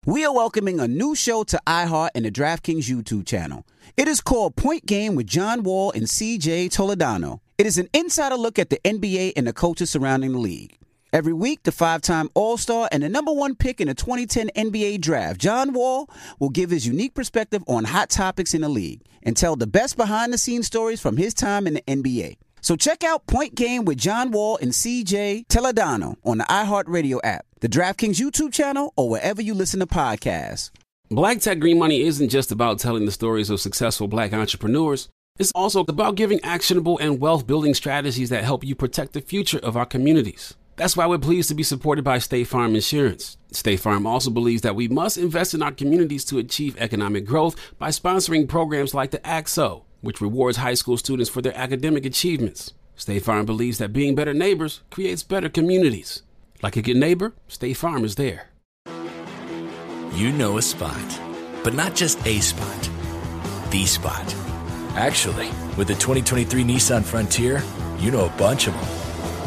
We are welcoming a new show to iHeart and the DraftKings YouTube channel. It is called Point Game with John Wall and CJ Toledano. It is an insider look at the NBA and the coaches surrounding the league. Every week, the 5-time All-Star and the number one pick in the 2010 NBA Draft, John Wall, will give his unique perspective on hot topics in the league and tell the best behind-the-scenes stories from his time in the NBA. So check out Point Game with John Wall and CJ Toledano on the iHeartRadio app, the DraftKings YouTube channel, or wherever you listen to podcasts. Black Tech Green Money isn't just about telling the stories of successful black entrepreneurs. It's also about giving actionable and wealth-building strategies that help you protect the future of our communities. That's why we're pleased to be supported by State Farm Insurance. State Farm also believes that we must invest in our communities to achieve economic growth by sponsoring programs like the ACT-SO, which rewards high school students for their academic achievements. State Farm believes that being better neighbors creates better communities. Like a good neighbor, State Farm is there. You know a spot, but not just a spot, the spot. Actually, with the 2023 Nissan Frontier, you know a bunch of them.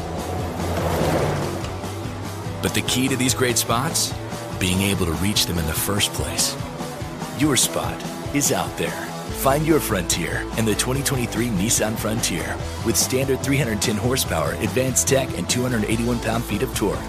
But the key to these great spots? Being able to reach them in the first place. Your spot is out there. Find your Frontier in the 2023 Nissan Frontier with standard 310 horsepower, advanced tech, and 281 pound-feet of torque.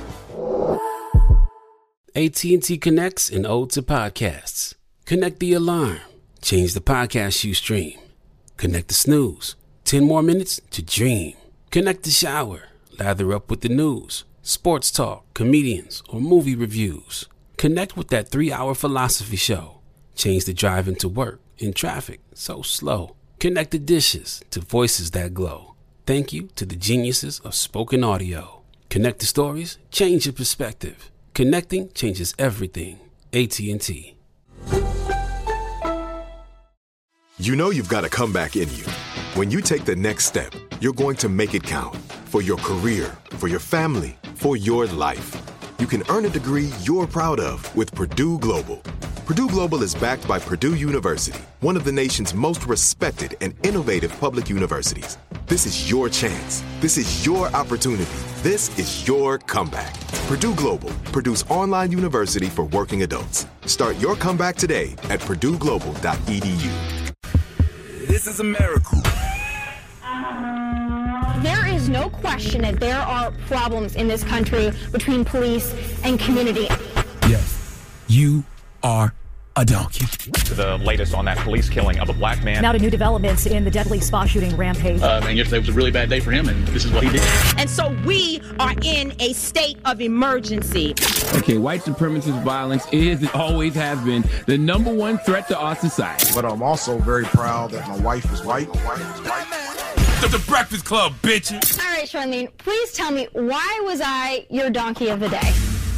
AT&T connects an ode to podcasts. Connect the alarm. Change the podcast you stream. Connect the snooze. 10 more minutes to dream. Connect the shower. Lather up with the news, sports talk, comedians, or movie reviews. Connect with that 3-hour philosophy show. Change the drive into work in traffic so slow. Connect the dishes to voices that glow. Thank you to the geniuses of spoken audio. Connect the stories, change your perspective. Connecting changes everything. AT&T. You know you've got a comeback in you. When you take the next step, you're going to make it count. For your career, for your family, for your life. You can earn a degree you're proud of with Purdue Global. Purdue Global is backed by Purdue University, one of the nation's most respected and innovative public universities. This is your chance. This is your opportunity. This is your comeback. Purdue Global, Purdue's online university for working adults. Start your comeback today at purdueglobal.edu. This is America. There is no question that there are problems in this country between police and community. Yes, you are a donkey. The latest on that police killing of a black man. Now to new developments in the deadly spa shooting rampage. And yesterday was a really bad day for him, and this is what he did. And so we are in a state of emergency. Okay, white supremacist violence is and always has been the number one threat to our society. But I'm also very proud that my wife is white. The Breakfast Club, bitches. All right, Charlene, please tell me, why was I your donkey of the day?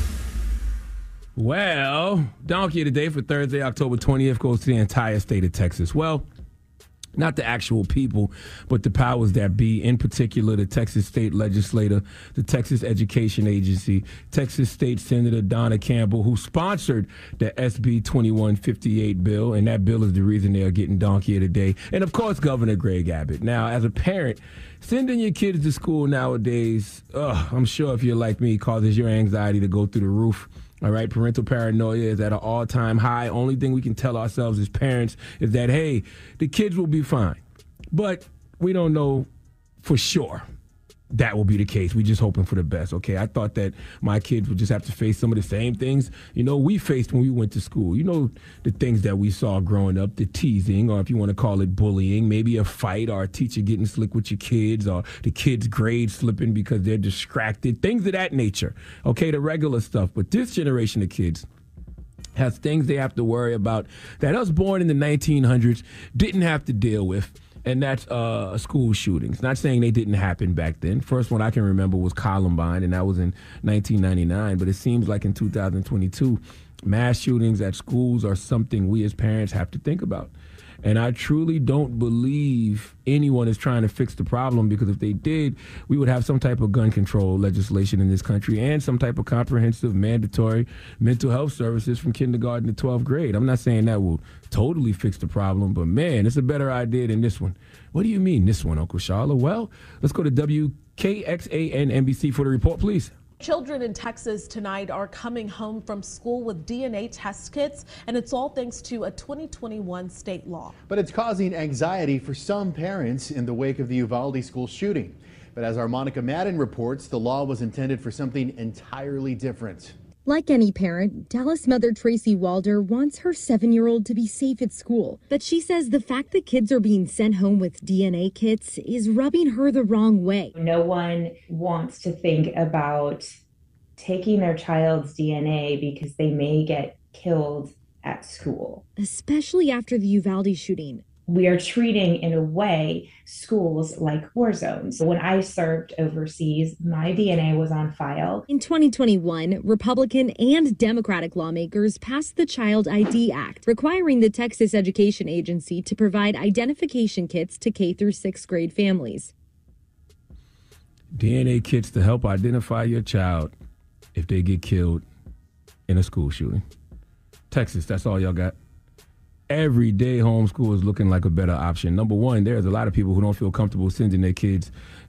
Well, donkey of the day for Thursday, October 20th goes to the entire state of Texas. Well, not the actual people, but the powers that be, in particular the Texas State Legislature, the Texas Education Agency, Texas State Senator Donna Campbell, who sponsored the SB 2158 bill, and that bill is the reason they are getting donkey of the day, and of course Governor Greg Abbott. Now, as a parent, sending your kids to school nowadays, I'm sure if you're like me, causes your anxiety to go through the roof. All right, parental paranoia is at an all-time high. Only thing we can tell ourselves as parents is that, hey, the kids will be fine. But we don't know for sure that will be the case. We're just hoping for the best, okay? I thought that my kids would just have to face some of the same things, we faced when we went to school. The things that we saw growing up, the teasing, or if you want to call it bullying, maybe a fight or a teacher getting slick with your kids, or the kids' grades slipping because they're distracted, things of that nature, okay, the regular stuff. But this generation of kids has things they have to worry about that us born in the 1900s didn't have to deal with. And that's school shootings. Not saying they didn't happen back then. First one I can remember was Columbine, and that was in 1999. But it seems like in 2022, mass shootings at schools are something we as parents have to think about. And I truly don't believe anyone is trying to fix the problem, because if they did, we would have some type of gun control legislation in this country and some type of comprehensive mandatory mental health services from kindergarten to 12th grade. I'm not saying that will totally fix the problem, but man, it's a better idea than this one. What do you mean this one, Uncle Charlotte? Well, let's go to WKXAN NBC for the report, please. Children in Texas tonight are coming home from school with DNA test kits, and it's all thanks to a 2021 state law. But it's causing anxiety for some parents in the wake of the Uvalde school shooting. But as our Monica Madden reports, the law was intended for something entirely different. Like any parent, Dallas mother Tracy Walder wants her 7-year-old to be safe at school. But she says the fact that kids are being sent home with DNA kits is rubbing her the wrong way. No one wants to think about taking their child's DNA because they may get killed at school. Especially after the Uvalde shooting. We are treating, in a way, schools like war zones. When I served overseas, my DNA was on file. In 2021, Republican and Democratic lawmakers passed the Child ID Act, requiring the Texas Education Agency to provide identification kits to K through 6th grade families. DNA kits to help identify your child if they get killed in a school shooting. Texas, that's all y'all got. Every day homeschool is looking like a better option. Number one, there's a lot of people who don't feel comfortable sending their kids,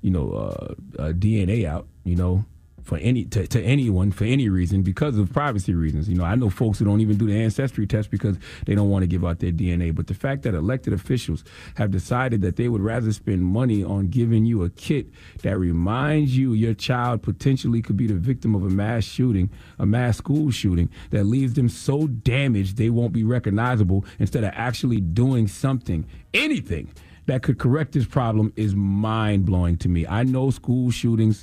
DNA out, to anyone for any reason because of privacy reasons. I know folks who don't even do the ancestry test because they don't want to give out their DNA. But the fact that elected officials have decided that they would rather spend money on giving you a kit that reminds you your child potentially could be the victim of a mass school shooting that leaves them so damaged they won't be recognizable, instead of actually doing something, anything that could correct this problem, is mind-blowing to me. I know school shootings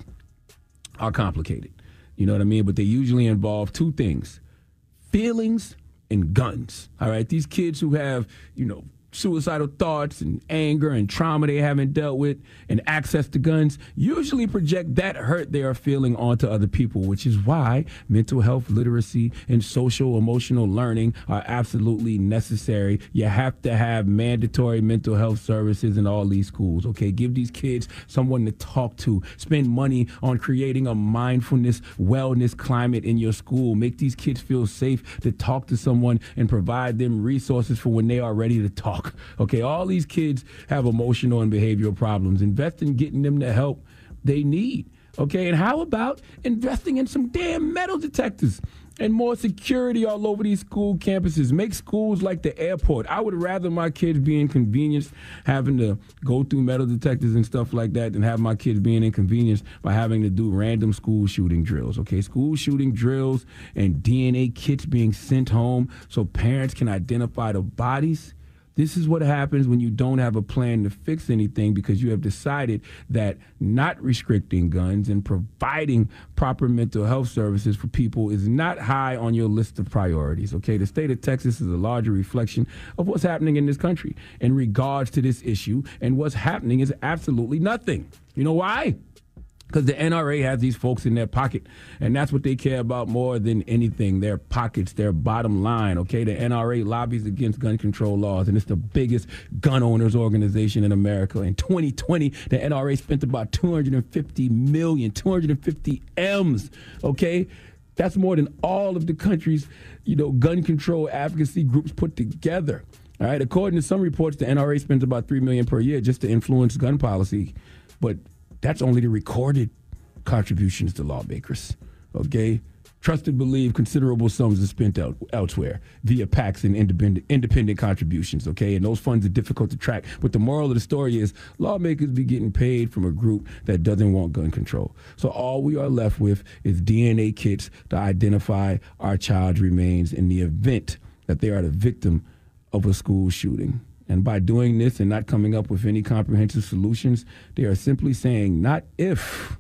are complicated, you know what I mean? But they usually involve two things: feelings and guns. All right, these kids who have, suicidal thoughts and anger and trauma they haven't dealt with and access to guns usually project that hurt they are feeling onto other people, which is why mental health literacy and social emotional learning are absolutely necessary. You have to have mandatory mental health services in all these schools, okay? Give these kids someone to talk to. Spend money on creating a mindfulness, wellness climate in your school. Make these kids feel safe to talk to someone and provide them resources for when they are ready to talk. Okay, all these kids have emotional and behavioral problems. Invest in getting them the help they need. Okay, and how about investing in some damn metal detectors and more security all over these school campuses? Make schools like the airport. I would rather my kids be inconvenienced having to go through metal detectors and stuff like that than have my kids being inconvenienced by having to do random school shooting drills. Okay, school shooting drills and DNA kits being sent home so parents can identify the bodies. This is what happens when you don't have a plan to fix anything, because you have decided that not restricting guns and providing proper mental health services for people is not high on your list of priorities, okay? The state of Texas is a larger reflection of what's happening in this country in regards to this issue, and what's happening is absolutely nothing. You know why? Because the NRA has these folks in their pocket, and that's what they care about more than anything, their pockets, their bottom line, okay? The NRA lobbies against gun control laws, and it's the biggest gun owners organization in America. In 2020, the NRA spent about $250 million, 250 M's, okay? That's more than all of the country's, gun control advocacy groups put together. All right, according to some reports, the NRA spends about $3 million per year just to influence gun policy, but that's only the recorded contributions to lawmakers, okay? Trust and believe considerable sums are spent elsewhere via PACs and independent contributions, okay? And those funds are difficult to track. But the moral of the story is lawmakers be getting paid from a group that doesn't want gun control. So all we are left with is DNA kits to identify our child's remains in the event that they are the victim of a school shooting. And by doing this and not coming up with any comprehensive solutions, they are simply saying not if,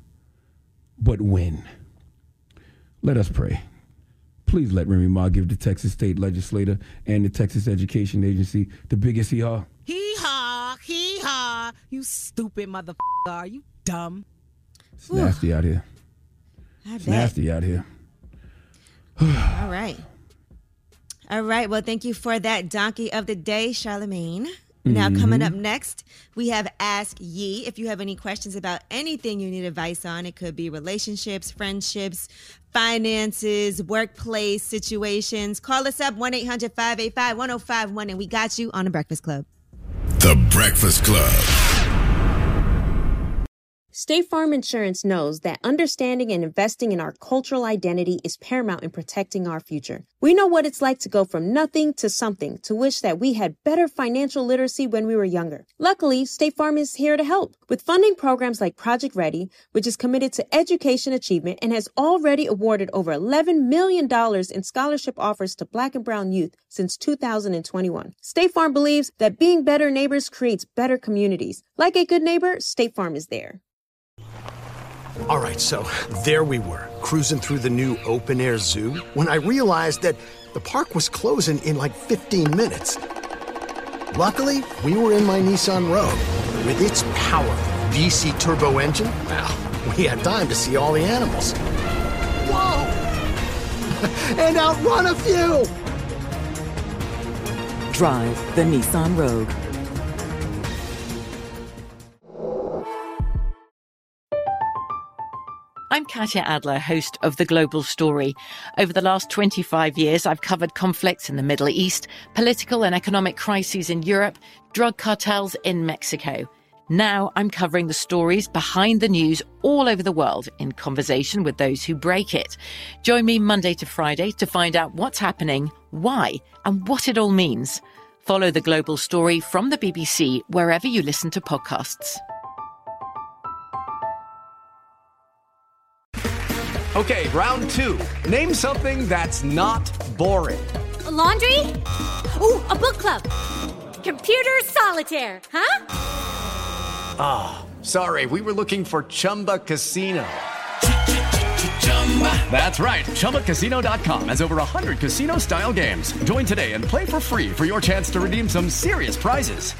but when. Let us pray. Please let Remy Ma give the Texas State Legislature and the Texas Education Agency the biggest hee-haw. Hee-haw, hee-haw. You stupid motherfucker. Are you dumb? It's nasty out here. It's nasty out here. All right. All right. Well, thank you for that donkey of the day, Charlamagne. Now, coming up next, we have Ask Ye. If you have any questions about anything you need advice on, it could be relationships, friendships, finances, workplace situations. Call us up, 1-800-585-1051, and we got you on The Breakfast Club. The Breakfast Club. State Farm Insurance knows that understanding and investing in our cultural identity is paramount in protecting our future. We know what it's like to go from nothing to something, to wish that we had better financial literacy when we were younger. Luckily, State Farm is here to help with funding programs like Project Ready, which is committed to education achievement and has already awarded over $11 million in scholarship offers to Black and Brown youth since 2021. State Farm believes that being better neighbors creates better communities. Like a good neighbor, State Farm is there. All right, so there we were, cruising through the new open-air zoo, when I realized that the park was closing in like 15 minutes. Luckily, we were in my Nissan Rogue. With its powerful VC turbo engine, well, we had time to see all the animals. Whoa! And outrun a few! Drive the Nissan Rogue. I'm Katya Adler, host of The Global Story. Over the last 25 years, I've covered conflicts in the Middle East, political and economic crises in Europe, drug cartels in Mexico. Now I'm covering the stories behind the news all over the world in conversation with those who break it. Join me Monday to Friday to find out what's happening, why, and what it all means. Follow The Global Story from the BBC wherever you listen to podcasts. Okay, round two. Name something that's not boring. A laundry? Ooh, a book club. Computer solitaire, huh? Ah, oh, sorry, we were looking for Chumba Casino. That's right, ChumbaCasino.com has over 100 casino-style games. Join today and play for free for your chance to redeem some serious prizes.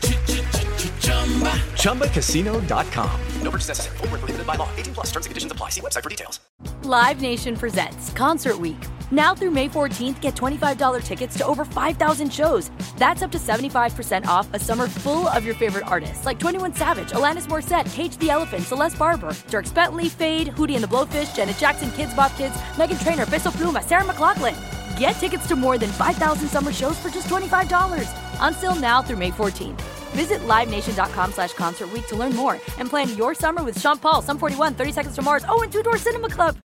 ChumbaCasino.com. No purchase necessary. Void where prohibited by law. 18+. Terms and conditions apply. See website for details. Live Nation presents Concert Week. Now through May 14th, get $25 tickets to over 5,000 shows. That's up to 75% off a summer full of your favorite artists like 21 Savage, Alanis Morissette, Cage the Elephant, Celeste Barber, Dierks Bentley, Fade, Hootie and the Blowfish, Janet Jackson, Kids Bop Kids, Meghan Trainor, Peso Pluma, Sarah McLachlan. Get tickets to more than 5,000 summer shows for just $25. Until now through May 14th. Visit LiveNation.com/Concert Week to learn more and plan your summer with Sean Paul, Sum 41, 30 Seconds to Mars, and Two Door Cinema Club.